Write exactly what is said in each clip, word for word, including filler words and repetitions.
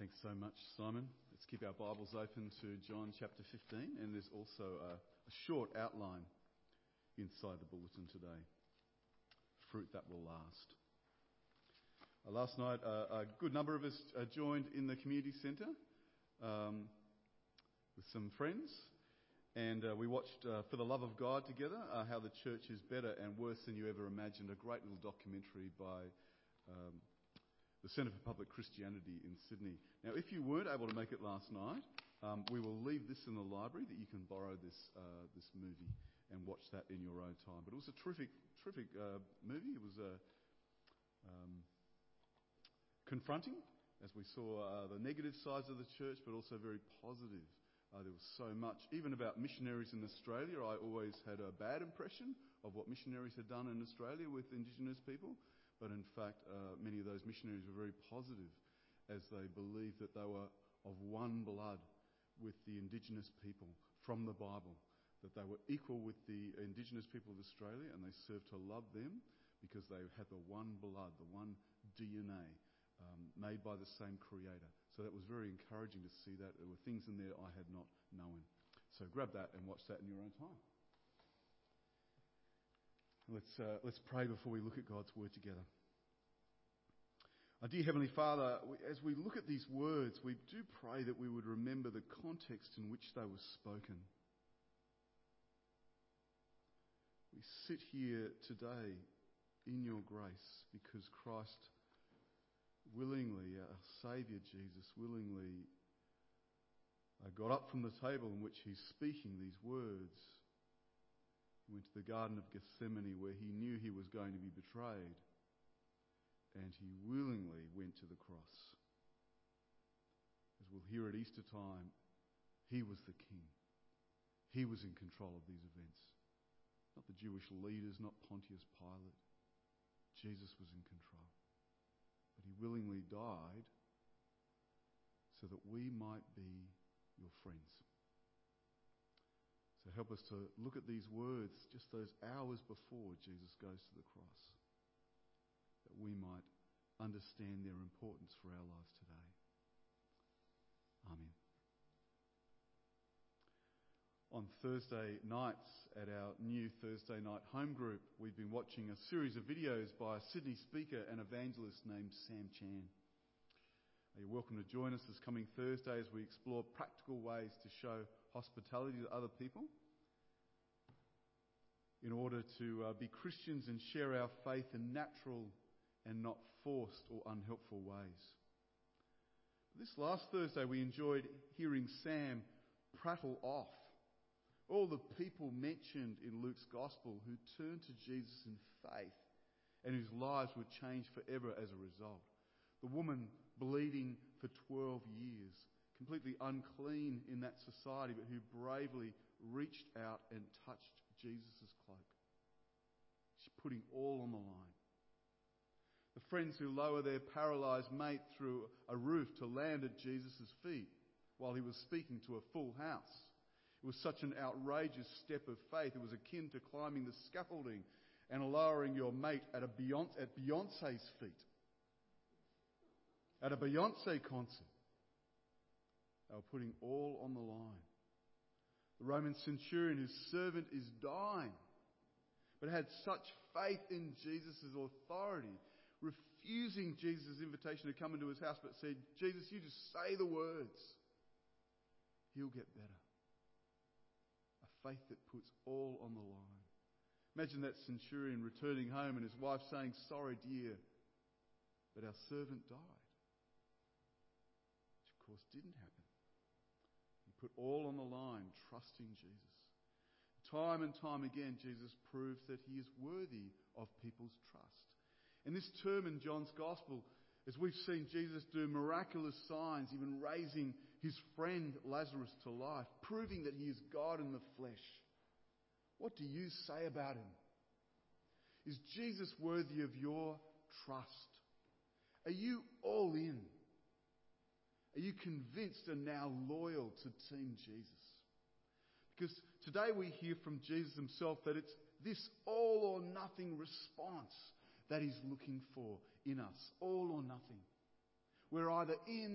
Thanks so much, Simon. Let's keep our Bibles open to John chapter fifteen, and there's also a, a short outline inside the bulletin today. Fruit that will last. Uh, last night, uh, a good number of us uh, joined in the community centre um, with some friends, and uh, we watched uh, For the Love of God together, uh, How the Church is Better and Worse Than You Ever Imagined, a great little documentary by Um, the Centre for Public Christianity in Sydney. Now, if you weren't able to make it last night, um, we will leave this in the library that you can borrow this uh, this movie and watch that in your own time. But it was a terrific, terrific uh, movie. It was uh, um, confronting, as we saw uh, the negative sides of the church, but also very positive. Uh, there was so much, even about missionaries in Australia. I always had a bad impression of what missionaries had done in Australia with Indigenous people. But in fact, uh, many of those missionaries were very positive as they believed that they were of one blood with the Indigenous people from the Bible, that they were equal with the Indigenous people of Australia, and they served to love them because they had the one blood, the one D N A, um, made by the same Creator. So that was very encouraging to see that. There were things in there I had not known. So grab that and watch that in your own time. Let's uh, let's pray before we look at God's Word together. Our dear Heavenly Father, we, as we look at these words, we do pray that we would remember the context in which they were spoken. We sit here today in your grace because Christ willingly, our Saviour Jesus, willingly uh, got up from the table in which he's speaking these words. He went to the Garden of Gethsemane where he knew he was going to be betrayed, and he willingly went to the cross. As we'll hear at Easter time, he was the king. He was in control of these events. Not the Jewish leaders, not Pontius Pilate. Jesus was in control. But he willingly died so that we might be your friends. So help us to look at these words just those hours before Jesus goes to the cross, that we might understand their importance for our lives today. Amen. On Thursday nights at our new Thursday night home group, we've been watching a series of videos by a Sydney speaker and evangelist named Sam Chan. You're welcome to join us this coming Thursday as we explore practical ways to show hospitality to other people in order to uh, be Christians and share our faith in natural and not forced or unhelpful ways. This last Thursday we enjoyed hearing Sam prattle off all the people mentioned in Luke's Gospel who turned to Jesus in faith and whose lives were changed forever as a result. The woman bleeding for twelve years, completely unclean in that society, but who bravely reached out and touched Jesus' cloak. She's putting all on the line. The friends who lower their paralysed mate through a roof to land at Jesus' feet while he was speaking to a full house. It was such an outrageous step of faith. It was akin to climbing the scaffolding and lowering your mate at, a Beyonce, at Beyonce's feet. At a Beyonce concert. They were putting all on the line. The Roman centurion, whose servant is dying, but had such faith in Jesus' authority, refusing Jesus' invitation to come into his house, but said, Jesus, you just say the words. He'll get better. A faith that puts all on the line. Imagine that centurion returning home and his wife saying, sorry, dear, but our servant died. Which, of course, didn't happen. He put all on the line, trusting Jesus. Time and time again, Jesus proves that he is worthy of people's trust. And this term in John's Gospel, as we've seen Jesus do miraculous signs, even raising his friend Lazarus to life, proving that he is God in the flesh. What do you say about him? Is Jesus worthy of your trust? Are you all in? Are you convinced and now loyal to Team Jesus? Because today we hear from Jesus himself that it's this all or nothing response that he's looking for in us. All or nothing. We're either in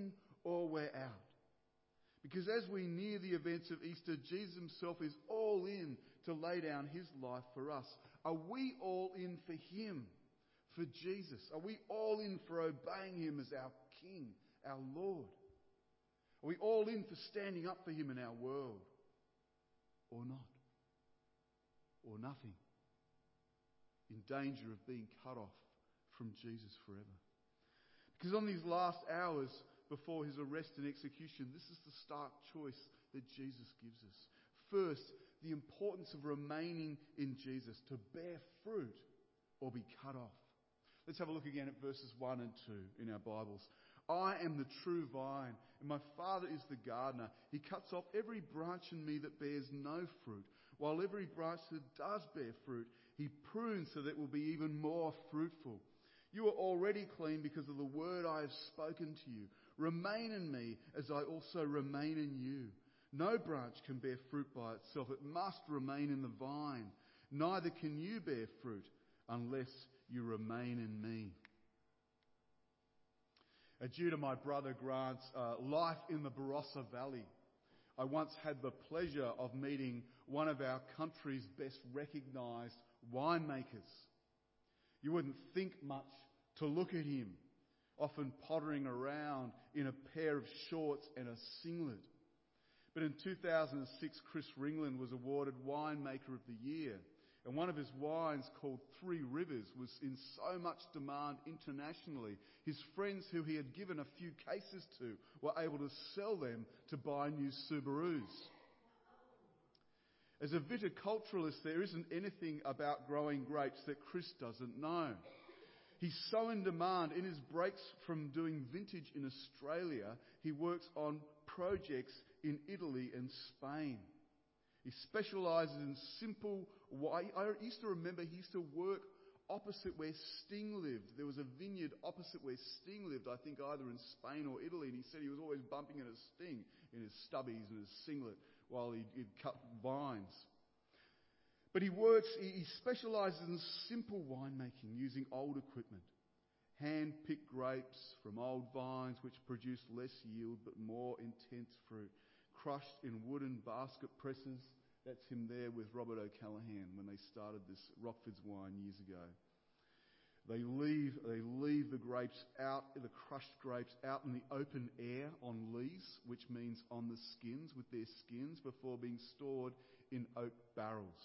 or we're out. Because as we near the events of Easter, Jesus himself is all in to lay down his life for us. Are we all in for him, for Jesus? Are we all in for obeying him as our King, our Lord? Are we all in for standing up for him in our world? Or not? Or nothing? In danger of being cut off from Jesus forever. Because on these last hours before his arrest and execution, this is the stark choice that Jesus gives us. First, the importance of remaining in Jesus, to bear fruit or be cut off. Let's have a look again at verses one and two in our Bibles. I am the true vine, and my Father is the gardener. He cuts off every branch in me that bears no fruit, while every branch that does bear fruit, he prunes so that it will be even more fruitful. You are already clean because of the word I have spoken to you. Remain in me as I also remain in you. No branch can bear fruit by itself. It must remain in the vine. Neither can you bear fruit unless you remain in me. Uh, due to my brother Grant's uh, life in the Barossa Valley, I once had the pleasure of meeting one of our country's best recognised winemakers. You wouldn't think much to look at him, often pottering around in a pair of shorts and a singlet. But in two thousand six, Chris Ringland was awarded Winemaker of the Year. And one of his wines, called Three Rivers, was in so much demand internationally. His friends who he had given a few cases to were able to sell them to buy new Subarus. As a viticulturalist, there isn't anything about growing grapes that Chris doesn't know. He's so in demand. In his breaks from doing vintage in Australia, he works on projects in Italy and Spain. He specialises in simple wine. I used to remember he used to work opposite where Sting lived. There was a vineyard opposite where Sting lived, I think either in Spain or Italy, and he said he was always bumping into Sting in his stubbies and his singlet while he'd, he'd cut vines. But he works, he, he specialises in simple winemaking using old equipment. Hand-picked grapes from old vines which produce less yield but more intense fruit. Crushed in wooden basket presses. That's him there with Robert O'Callaghan when they started this Rockford's wine years ago. They leave, they leave the grapes out, the crushed grapes out in the open air on lees, which means on the skins, with their skins, before being stored in oak barrels.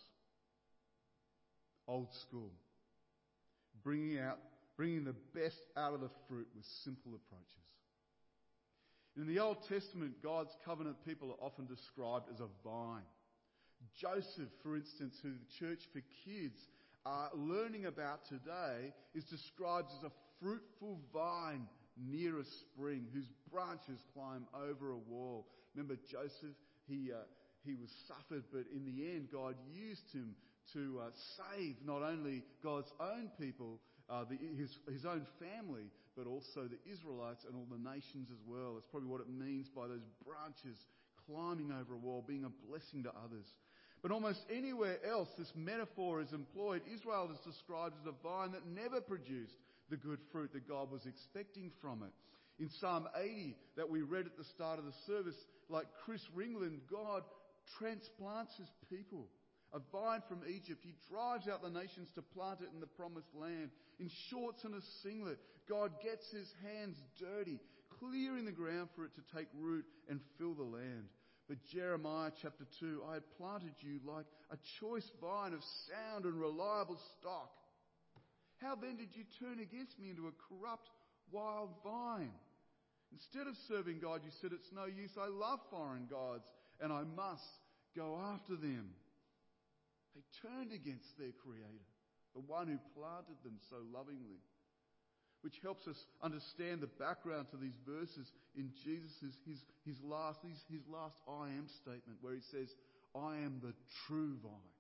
Old school. Bringing out, bringing the best out of the fruit with simple approaches. In the Old Testament, God's covenant people are often described as a vine. Joseph, for instance, who the Church for Kids are learning about today, is described as a fruitful vine near a spring whose branches climb over a wall. Remember Joseph? He uh, he was suffered, but in the end, God used him to uh, save not only God's own people, uh, the, his his own family, but also the Israelites and all the nations as well. That's probably what it means by those branches climbing over a wall, being a blessing to others. But almost anywhere else this metaphor is employed, Israel is described as a vine that never produced the good fruit that God was expecting from it. In Psalm eighty that we read at the start of the service, like Chris Ringland, God transplants his people. A vine from Egypt. He drives out the nations to plant it in the promised land. In shorts and a singlet, God gets his hands dirty, clearing the ground for it to take root and fill the land. But Jeremiah chapter two, I had planted you like a choice vine of sound and reliable stock. How then did you turn against me into a corrupt wild vine? Instead of serving God, you said it's no use. I love foreign gods and I must go after them. They turned against their Creator, the one who planted them so lovingly. Which helps us understand the background to these verses in Jesus' his, his last his, his last I am statement, where he says, I am the true vine.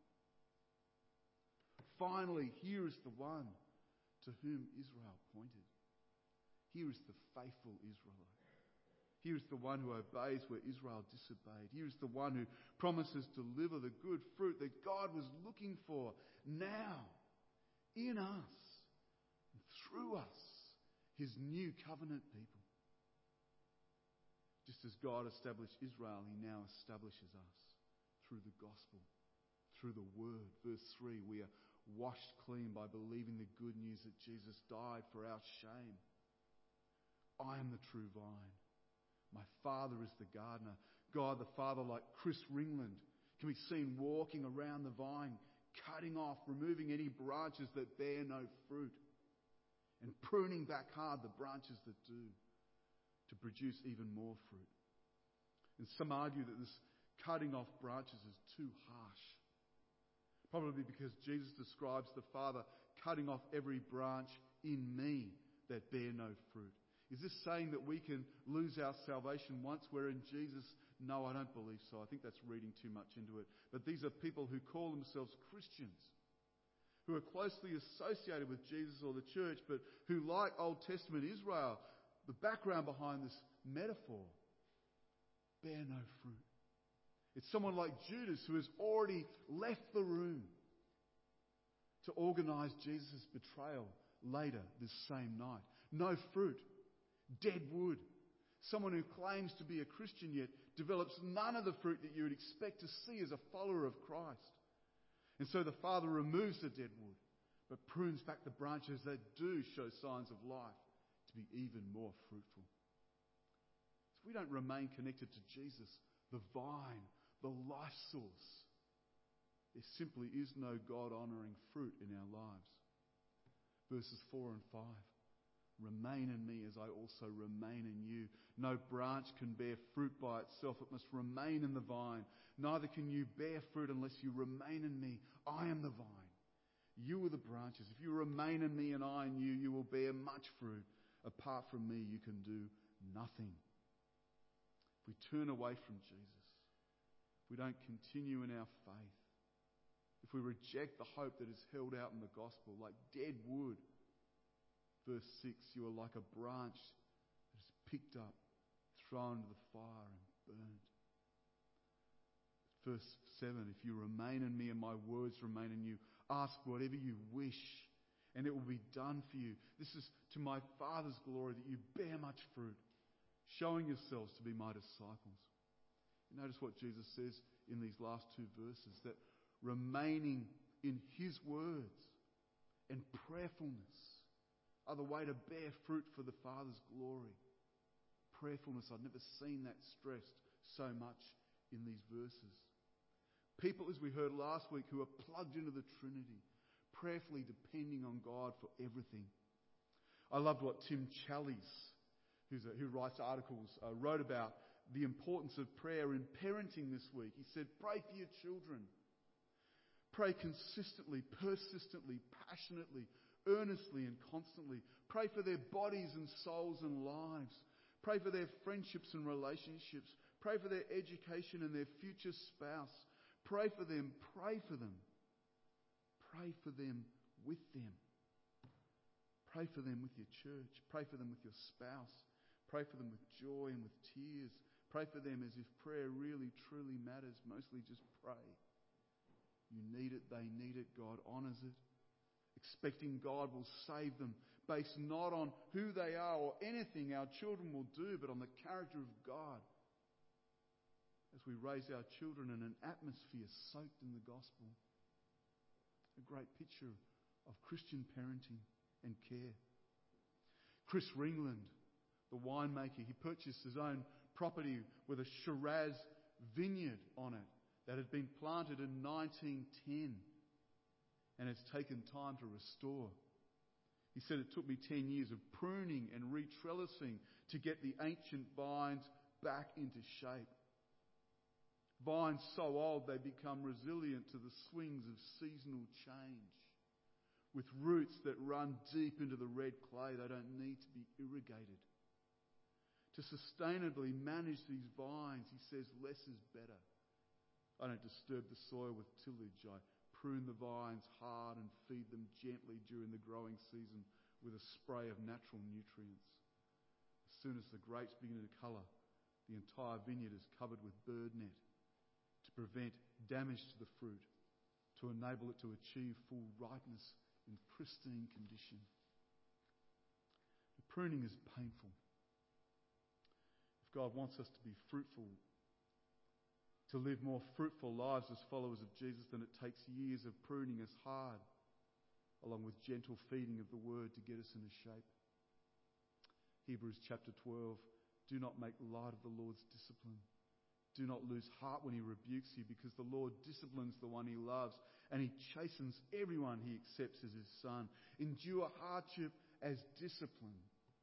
Finally, here is the one to whom Israel pointed. Here is the faithful Israelite. Here is the one who obeys where Israel disobeyed. Here is the one who promises to deliver the good fruit that God was looking for now, in us, and through us, his new covenant people. Just as God established Israel, he now establishes us through the gospel, through the word. Verse three, we are washed clean by believing the good news that Jesus died for our shame. I am the true vine. My Father is the gardener. God the Father, like Chris Ringland, can be seen walking around the vine, cutting off, removing any branches that bear no fruit, and pruning back hard the branches that do, to produce even more fruit. And some argue that this cutting off branches is too harsh. Probably because Jesus describes the Father cutting off every branch in me that bear no fruit. Is this saying that we can lose our salvation once we're in Jesus? No, I don't believe so. I think that's reading too much into it. But these are people who call themselves Christians, who are closely associated with Jesus or the church, but who, like Old Testament Israel, the background behind this metaphor, bear no fruit. It's someone like Judas who has already left the room to organise Jesus' betrayal later this same night. No fruit. Dead wood. Someone who claims to be a Christian yet develops none of the fruit that you would expect to see as a follower of Christ. And so the Father removes the dead wood, but prunes back the branches that do show signs of life to be even more fruitful. If we don't remain connected to Jesus, the vine, the life source, there simply is no God-honouring fruit in our lives. Verses four and five. Remain in me as I also remain in you. No branch can bear fruit by itself. It must remain in the vine. Neither can you bear fruit unless you remain in me. I am the vine. You are the branches. If you remain in me and I in you, you will bear much fruit. Apart from me, you can do nothing. If we turn away from Jesus, if we don't continue in our faith, if we reject the hope that is held out in the gospel like dead wood, verse six, you are like a branch that is picked up, thrown into the fire and burned. Verse seven, if you remain in me and my words remain in you, ask whatever you wish and it will be done for you. This is to my Father's glory that you bear much fruit, showing yourselves to be my disciples. You notice what Jesus says in these last two verses, that remaining in his words and prayerfulness are the way to bear fruit for the Father's glory. Prayerfulness, I've never seen that stressed so much in these verses. People, as we heard last week, who are plugged into the Trinity, prayerfully depending on God for everything. I loved what Tim Challies, who's a, who writes articles, uh, wrote about the importance of prayer in parenting this week. He said, pray for your children. Pray consistently, persistently, passionately, earnestly and constantly. Pray for their bodies and souls and lives. Pray for their friendships and relationships. Pray for their education and their future spouse. Pray for them. Pray for them. Pray for them with them. Pray for them with your church. Pray for them with your spouse. Pray for them with joy and with tears. Pray for them as if prayer really, truly matters. Mostly just pray. You need it. They need it. God honours it. Expecting God will save them, based not on who they are or anything our children will do, but on the character of God. As we raise our children in an atmosphere soaked in the gospel. A great picture of Christian parenting and care. Chris Ringland, the winemaker, he purchased his own property with a Shiraz vineyard on it that had been planted in nineteen ten. And it's taken time to restore. He said it took me ten years of pruning and retrellising to get the ancient vines back into shape. Vines so old they become resilient to the swings of seasonal change. With roots that run deep into the red clay, they don't need to be irrigated. To sustainably manage these vines, he says, less is better. I don't disturb the soil with tillage. I prune the vines hard and feed them gently during the growing season with a spray of natural nutrients. As soon as the grapes begin to colour, the entire vineyard is covered with bird net to prevent damage to the fruit, to enable it to achieve full ripeness in pristine condition. The pruning is painful. If God wants us to be fruitful, to live more fruitful lives as followers of Jesus than it takes years of pruning us hard, along with gentle feeding of the word to get us into shape. Hebrews chapter twelve, do not make light of the Lord's discipline. Do not lose heart when he rebukes you, because the Lord disciplines the one he loves, and he chastens everyone he accepts as his son. Endure hardship as discipline.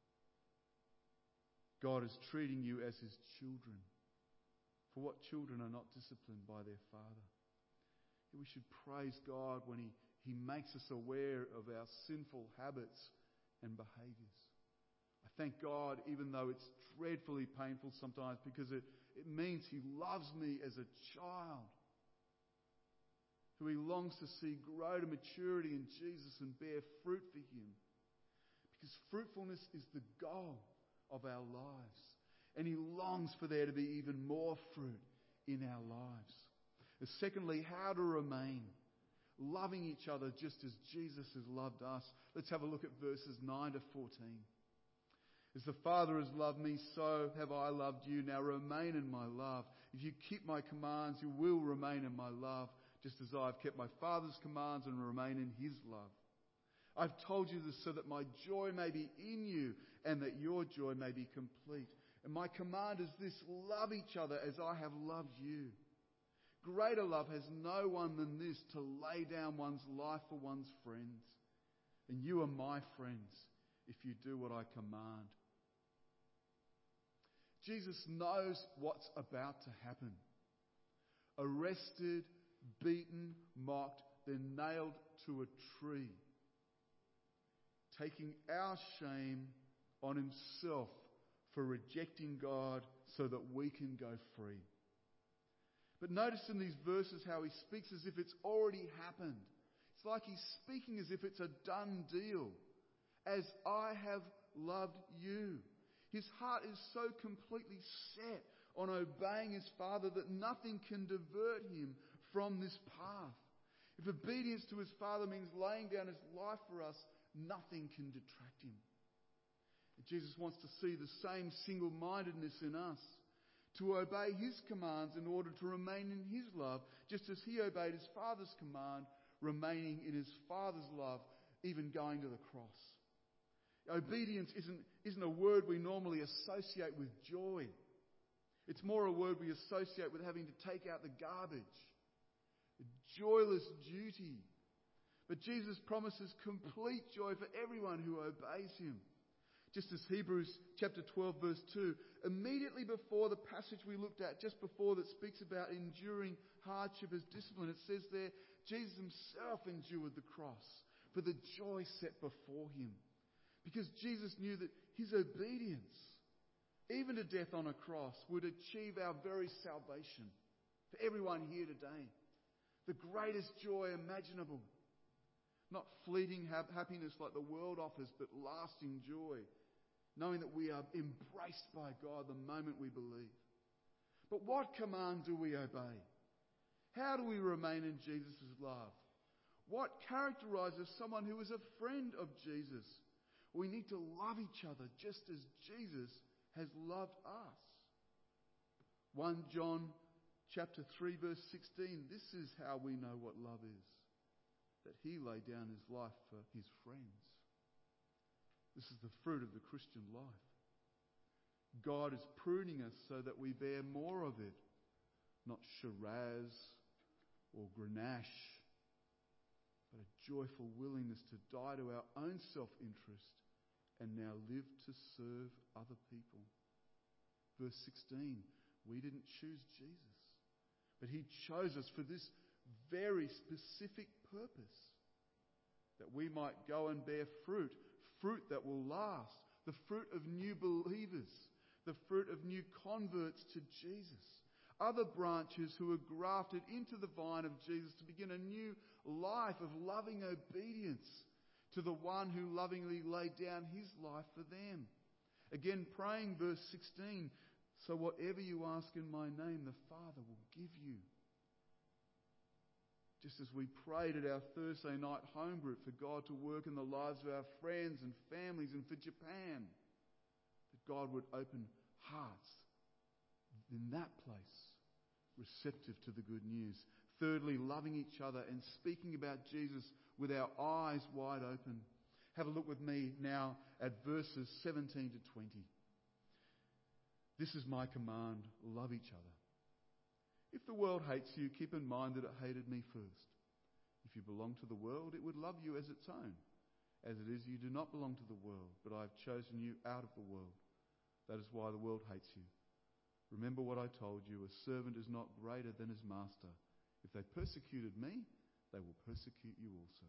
God is treating you as his children. For what children are not disciplined by their father? We should praise God when he, he makes us aware of our sinful habits and behaviours. I thank God, even though it's dreadfully painful sometimes, because it, it means he loves me as a child, who he longs to see grow to maturity in Jesus and bear fruit for him. Because fruitfulness is the goal of our lives. And he longs for there to be even more fruit in our lives. And secondly, how to remain loving each other just as Jesus has loved us. Let's have a look at verses nine to fourteen. As the Father has loved me, so have I loved you. Now remain in my love. If you keep my commands, you will remain in my love, just as I have kept my Father's commands and remain in his love. I've told you this so that my joy may be in you and that your joy may be complete. And my command is this: love each other as I have loved you. Greater love has no one than this, to lay down one's life for one's friends. And you are my friends if you do what I command. Jesus knows what's about to happen. Arrested, beaten, mocked, then nailed to a tree. Taking our shame on himself for rejecting God so that we can go free. But notice in these verses how he speaks as if it's already happened. It's like he's speaking as if it's a done deal. As I have loved you. His heart is so completely set on obeying his Father that nothing can divert him from this path. If obedience to his Father means laying down his life for us, nothing can detract him. Jesus wants to see the same single-mindedness in us, to obey his commands in order to remain in his love, just as he obeyed his Father's command, remaining in his Father's love, even going to the cross. Obedience isn't, isn't a word we normally associate with joy. It's more a word we associate with having to take out the garbage. A joyless duty. But Jesus promises complete joy for everyone who obeys him. Just as Hebrews chapter twelve verse two, immediately before the passage we looked at, just before, that speaks about enduring hardship as discipline, it says there, Jesus himself endured the cross for the joy set before him. Because Jesus knew that his obedience, even to death on a cross, would achieve our very salvation. For everyone here today, the greatest joy imaginable. Not fleeting happiness like the world offers, but lasting joy. Knowing that we are embraced by God the moment we believe. But what command do we obey? How do we remain in Jesus' love? What characterises someone who is a friend of Jesus? We need to love each other just as Jesus has loved us. First John chapter three verse sixteen, this is how we know what love is. That he laid down his life for his friends. This is the fruit of the Christian life. God is pruning us so that we bear more of it. Not Shiraz or Grenache, but a joyful willingness to die to our own self-interest and now live to serve other people. Verse sixteen, we didn't choose Jesus, but he chose us for this very specific purpose, that we might go and bear fruit, fruit that will last, the fruit of new believers, the fruit of new converts to Jesus, other branches who are grafted into the vine of Jesus to begin a new life of loving obedience to the one who lovingly laid down his life for them. Again, praying verse sixteen, so whatever you ask in my name, the Father will give you. Just as we prayed at our Thursday night home group for God to work in the lives of our friends and families and for Japan, that God would open hearts In that place, receptive to the good news. Thirdly, loving each other and speaking about Jesus with our eyes wide open. Have a look with me now at verses seventeen to twenty. This is my command, love each other. If the world hates you, keep in mind that it hated me first. If you belong to the world, it would love you as its own. As it is, you do not belong to the world, but I have chosen you out of the world. That is why the world hates you. Remember what I told you, a servant is not greater than his master. If they persecuted me, they will persecute you also.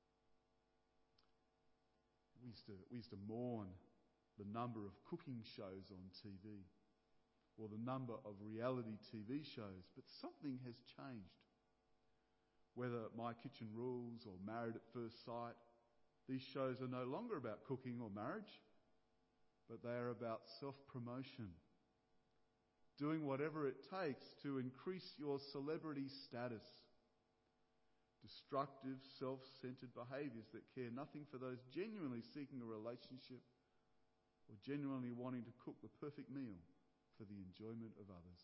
We used to, we used to mourn the number of cooking shows on T V, or the number of reality T V shows, but something has changed. Whether My Kitchen Rules or Married at First Sight, these shows are no longer about cooking or marriage, but they are about self-promotion. Doing whatever it takes to increase your celebrity status. Destructive, self-centered behaviours that care nothing for those genuinely seeking a relationship or genuinely wanting to cook the perfect meal for the enjoyment of others.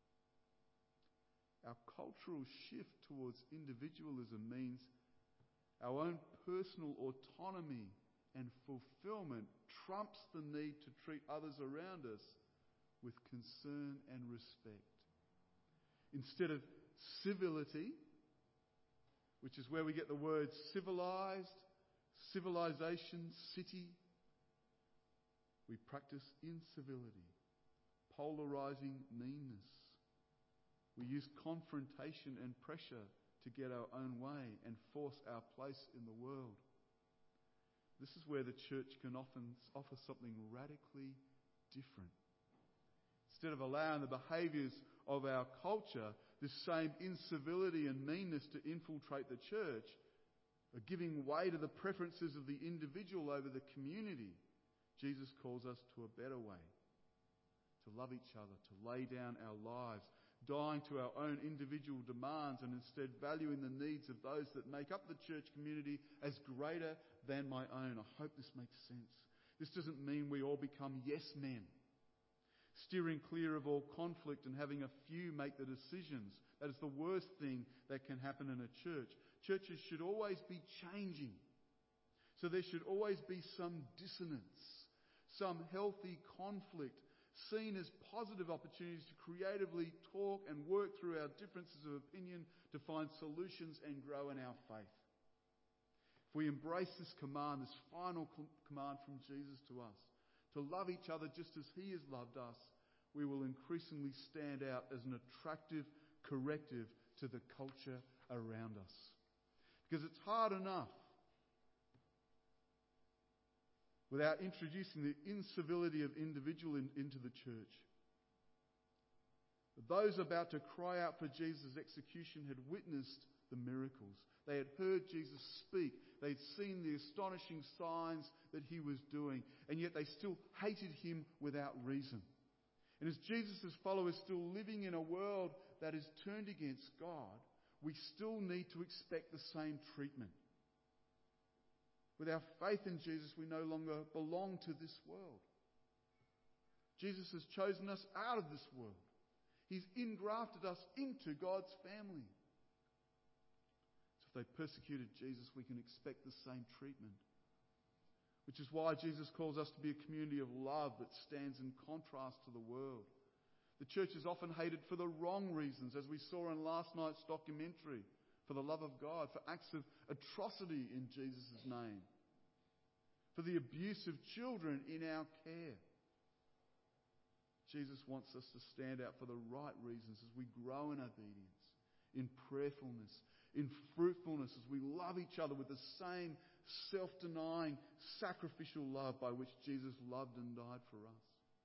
Our cultural shift towards individualism means our own personal autonomy and fulfillment trumps the need to treat others around us with concern and respect. Instead of civility, which is where we get the word civilized, civilization, city, we practice incivility, polarizing meanness. We use confrontation and pressure to get our own way and force our place in the world. This is where the church can often offer something radically different. Instead of allowing the behaviours of our culture, this same incivility and meanness to infiltrate the church, or giving way to the preferences of the individual over the community, Jesus calls us to a better way. To love each other, to lay down our lives, dying to our own individual demands and instead valuing the needs of those that make up the church community as greater than my own. I hope this makes sense. This doesn't mean we all become yes men, steering clear of all conflict and having a few make the decisions. That is the worst thing that can happen in a church. Churches should always be changing. So there should always be some dissonance, some healthy conflict, seen as positive opportunities to creatively talk and work through our differences of opinion to find solutions and grow in our faith. If we embrace this command, this final command from Jesus to us, to love each other just as he has loved us, we will increasingly stand out as an attractive corrective to the culture around us. Because it's hard enough without introducing the incivility of individual in, into the church. Those about to cry out for Jesus' execution had witnessed the miracles. They had heard Jesus speak. They'd seen the astonishing signs that he was doing, and yet they still hated him without reason. And as Jesus' followers still living in a world that is turned against God, we still need to expect the same treatment. With our faith in Jesus, we no longer belong to this world. Jesus has chosen us out of this world. He's engrafted us into God's family. So if they persecuted Jesus, we can expect the same treatment. Which is why Jesus calls us to be a community of love that stands in contrast to the world. The church is often hated for the wrong reasons, as we saw in last night's documentary, for the love of God, for acts of atrocity in Jesus' name, for the abuse of children in our care. Jesus wants us to stand out for the right reasons as we grow in obedience, in prayerfulness, in fruitfulness, as we love each other with the same self-denying, sacrificial love by which Jesus loved and died for us.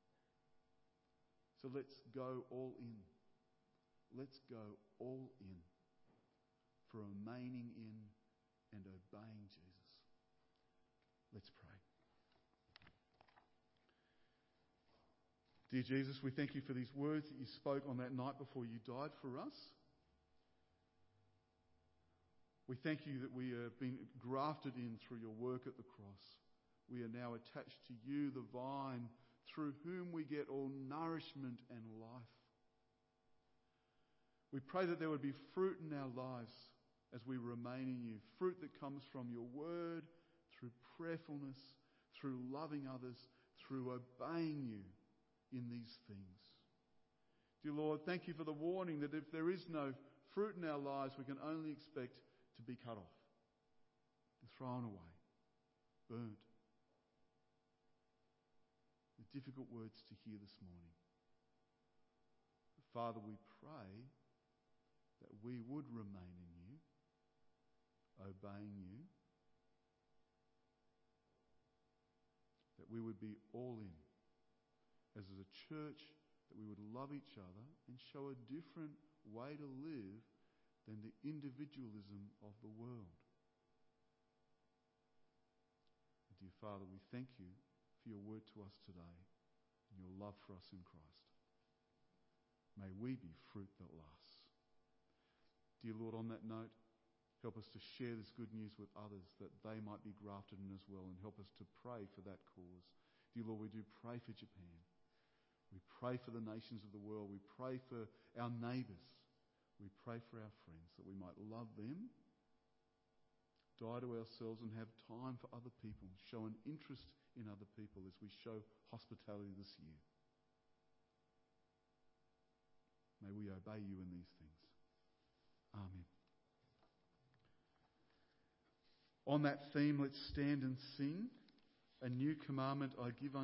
So let's go all in. Let's go all in for remaining in and obeying Jesus. Let's pray. Dear Jesus, we thank you for these words that you spoke on that night before you died for us. We thank you that we have been grafted in through your work at the cross. We are now attached to you, the vine, through whom we get all nourishment and life. We pray that there would be fruit in our lives as we remain in you. Fruit that comes from your word, through prayerfulness, through loving others, through obeying you in these things. Dear Lord, thank you for the warning that if there is no fruit in our lives, we can only expect to be cut off, thrown away, burnt. The difficult words to hear this morning. Father, we pray that we would remain in you, obeying you, that we would be all in, as a church, that we would love each other and show a different way to live than the individualism of the world. Dear Father, we thank you for your word to us today and your love for us in Christ. May we be fruit that lasts. Dear Lord, on that note, help us to share this good news with others that they might be grafted in as well, and help us to pray for that cause. Dear Lord, we do pray for Japan. We pray for the nations of the world. We pray for our neighbours. We pray for our friends, that we might love them, die to ourselves, and have time for other people, show an interest in other people as we show hospitality this year. May we obey you in these things. Amen. On that theme, let's stand and sing. A new commandment I give unto